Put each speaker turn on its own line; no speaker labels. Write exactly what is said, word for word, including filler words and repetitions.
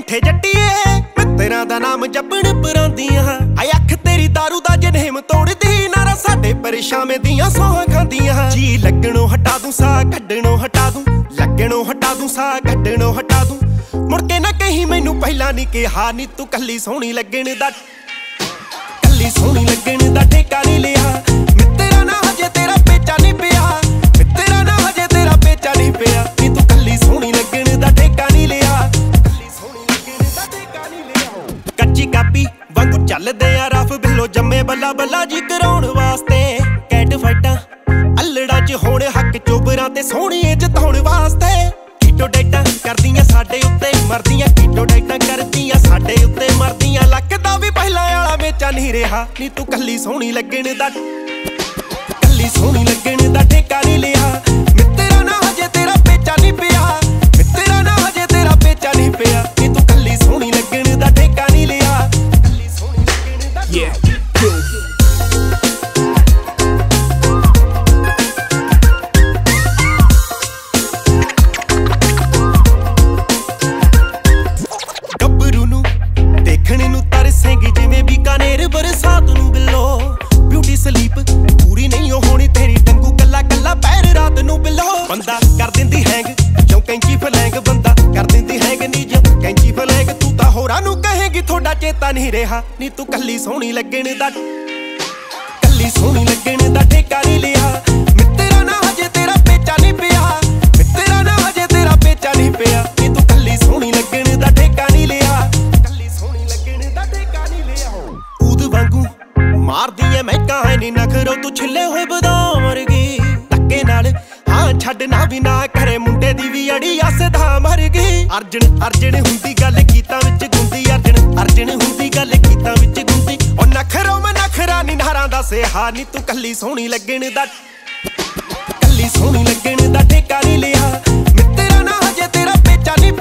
ਝੂਠੇ ਜੱਟੀਏ ਮਿੱਤਰਾਂ ਦਾ ਨਾਮ ਜਪਣ ਪਰਾਂਦੀਆਂ ਆਏ ਅੱਖ ਤੇਰੀ ਦਾਰੂ ਦਾ ਜਨੇਮ ਤੋੜਦੀ ਨਾਰਾ ਸਾਡੇ ਪਰੇਸ਼ਾਵੇਂ ਦੀਆਂ ਸੌਹਾਂ ਖਾਂਦੀਆਂ ਜੀ ਲੱਗਣੋਂ ਹਟਾ ਦੂੰ ਸਾਹ ਕੱਢਣੋਂ ਹਟਾ ਦੂੰ ਲੱਗਣੋਂ ਹਟਾ ਦੂੰ ਸਾਹ ਕੱਢਣੋਂ ਹਟਾ ਦੂੰ ਮੁੜ ਕੇ ਨਾ ਕਹੀਂ ਮੈਨੂੰ ਪਹਿਲਾਂ ਨਹੀਂ ਕਿਹਾ ਨੀ ਤੂੰ ਕੱਲੀ ਸੋਹਣੀ ਲੱਗਣ ਦਾ ਕੱਲੀ ਸੋਹਣੀ ਲੱਗਣ ਦਾ ਠੇਕਾ ਨਹੀਂ ਲਿਆ ਮਿੱਤਰਾਂ ਨਾ ਹਜੇ ਤੇਰਾ ਪੇਚਾ ਨਹੀਂ ਪਿਆ ਮਿੱਤਰਾਂ ਨਾ ਹਜੇ ਤੇਰਾ ਪੇਚਾ ਨਹੀਂ ਪਿਆ ਨੀ ਤੂੰ ਕੱਲੀ ਸੋਹਣੀ ਲੱਗਣ ਦਾ ਠੇਕਾ ਨਹੀਂ ਲਿਆ ਕੱਲੀ ਸੋਹਣੀ ਲੱਗਣ ਦਾ ਠੇਕਾ ਨਹੀਂ ਲਿਆ ਕੱਚੀ ਕਾਪੀ ਵਾਂਗੂ ਚੱਲਦੇ ਆ ਰਫ ਬਿੱਲੋ ਜੰਮੇ ਬੱਲਾ ਬੱਲਾ ਜੀ ਕਰਾਉਣ ਵਾਸਤੇ ਕੈਟ ਫਾਈਟਾਂ ਅਲੜਾ ਚ ਹੋਣ ਹੱਕ ਚੋਬਰਾਂ ਤੇ ਸੋਹਣੀਏ ਜਿਤਾਉਣ ਵਾਸਤੇ ਕੀਟੋ ਡਾਈਟਾਂ ਕਰਦੀਆਂ ਸਾਡੇ ਉੱਤੇ ਮਰਦੀਆਂ ਕੀਟੋ ਡਾਈਟਾਂ ਕਰਦੀਆਂ ਸਾਡੇ ਉੱਤੇ ਮਰਦੀਆਂ ਲੱਕ ਦਾ ਵੀ ਪਹਿਲਾਂ ਵਾਲਾ ਵੇਚਾ ਨਹੀਂ ਰਿਹਾ ਨੀ ਤੂੰ ਕੱਲੀ ਸੋਹਣੀ ਲੱਗਣ ਦਾ ਕੱਲੀ ਸੋਹਣੀ ਲੱਗਣ ਦਾ ਠੇਕਾ ਨਹੀਂ ਲਿਆ ਮਿੱਤਰਾਂ ਨਾ ਹਜੇ ਤੇਰਾ ਪੇਚਾ ਨਹੀਂ ਪਿਆ ਮਿੱਤਰਾਂ ਨਾ ਹਜੇ ਤੇਰਾ ਪੇਚਾ ਨਹੀਂ ਪਿਆ ਨੀ ਤੂੰ ਕੱਲੀ ਸੋਹਣੀ ਲੱਗਣ ਦਾ ਠੇਕਾ ਨਹੀਂ ਲਿਆ ਕੱਲੀ ਸੋਹਣੀ ਲੱਗਣ ਦਾ yeah ਬਰਸਾਤ ਨੂੰ ਬਿੱਲੋ ਬਿਊਟੀ ਸਲੀਪ ਪੂਰੀ ਨਹੀਂ ਹੋਣੀ ਤੇਰੀ ਟੰਗੂ ਕੱਲਾ ਕੱਲਾ ਪੈਰ ਰਾਤ ਨੂੰ ਬਿੱਲੋ ਬੰਦਾ ਕਰ ਦਿੰਦੀ ਹੈਂਗ ਜੋ ਕੈਂਚੀ ਫਲੈਂਗ ਬੰਦਾ ਕਰ ਦਿੰਦੀ ਹੈਂਗ ਨੀ ਜੋ ਕੈਂਚੀ ਫਲੈਂਗ ਤੂੰ ਤਾਂ ਹੋਰਾਂ ਨੂੰ ਕਹੇਗੀ ਤੁਹਾਡਾ ਚੇਤਾ ਨਹੀਂ ਰਿਹਾ ਨੀ ਤੂੰ ਕੱਲੀ ਸੋਹਣੀ ਲੱਗਣ ਦਾ ਕੱਲੀ ਸੋਹਣੀ ਲੱਗਣ ਦਾ ਠੇਕਾ ਨਹੀਂ ਲਿਆ ਮਿੱਤਰਾਂ ਨਾ ਹਜੇ ਤੇਰਾ ਪੇਚਾ ਨਹੀਂ ਪਿਆ ਮਿੱਤਰਾਂ ਨਾ ਹਜੇ ਤੇਰਾ ਪੇਚਾ ਨਹੀਂ ਪਿਆ ਨੀ ਤੂੰ ਕੱਲੀ ਸੋਹਣੀ ਲੱਗਣ ਦਾ ਠੇਕਾ ਨਹੀਂ ਲਿਆ ਕੱਲੀ ਸੋਹਣੀ ਲੱਗਣ ਦਾ ਠੇਕਾ ਨਹੀਂ ਲਿਆ ਵਾਂਗੂ ਮਾਰਦੀ ਐ ਮੈਂ ਕਾਹ ਨੀ ਨਖਰੋ ਤੂੰ ਛਿੱਲੇ ਹੋਏ ਬਦਾਮ ਵਰਗੀ ਧੱਕੇ ਨਾਲ ਹਾਂ ਛੱਡ ਨਾ ਵੀ ਨਾ ਕਰੇ ਮੁੰਡੇ ਦੀ ਵੀ ਅੜੀ ਅਸਦਾ ਮਰ ਗਈ ਅਰਜਨ ਅਰਜਨ ਹੁੰਦੀ ਗੱਲ ਗੀਤਾਂ ਵਿੱਚ ਗੁੰਦੀ ਅਰਜਨ ਅਰਜਨ ਹੁੰਦੀ ਗੱਲ ਗੀਤਾਂ ਵਿੱਚ ਗੁੰਦੀ ਉਹ ਨਖਰੋ ਮੈਂ ਨਖਰਾ ਨੀ ਨਾਰਾਂ ਦਾ ਸਿਹਾ ਨੀ ਤੂੰ ਕੱਲੀ ਸੋਹਣੀ ਲੱਗਣ ਦਾ ਕੱਲੀ ਸੋਹਣੀ ਲੱਗਣ ਦਾ ਠੇਕਾ ਨਹੀਂ ਲਿਆ ਮਿੱਤਰਾਂ ਨਾ ਹਜੇ ਤੇਰਾ ਪੇਚਾ ਨਹੀਂ